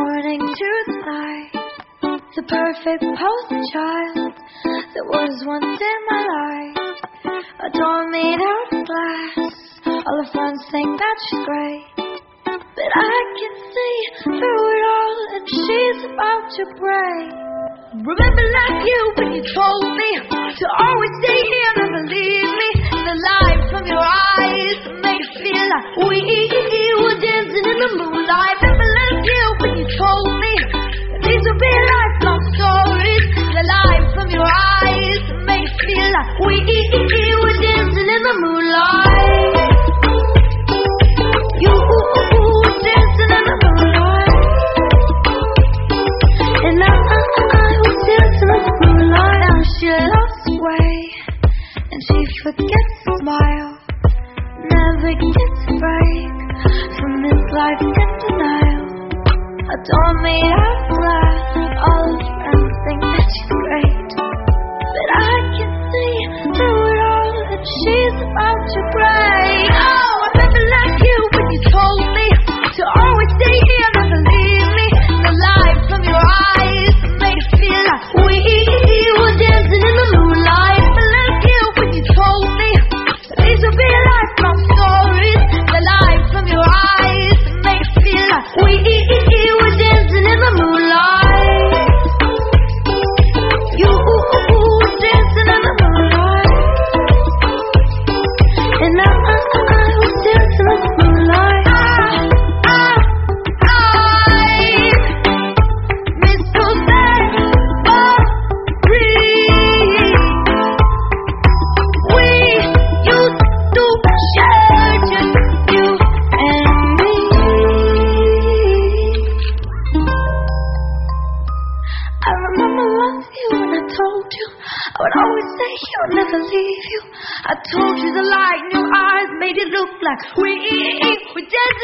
morning to the night, the perfect poster child that was once in my life. A door made out of glass, all her friends think that she's great, but I can see through it all and she's about to break. Remember like you when you told me to always stay here, never leave me. The light from your eyes made it feel like we were dancing in the moonlight. Remember like you when you told me that these would be lifelong stories. The light from your eyes made it feel like we were dancing in the moonlight. You were dancing in the moonlight, and I was dancing in the moonlight. Now she lost her way, and she forgets to smile, never gets a break from this life in denial. A door made out of glass, all her friends think that she's great, but I can see through it all that she's about to break. Oh, I remember like you when you told me to always stay here, never leave me. The light from your eyes made it feel like we were dancing in the moonlight. I remember like you when you told me that these would be lifelong stories. The light from your eyes made it feel like we were dancing in the moonlight. You were dancing in the moonlight, and I was dancing in the moonlight. Miss Cosette, we used to share just you and me. I remember loving you when I told you I would always stay here, never leave you. I told you the light in your eyes made it look like we danced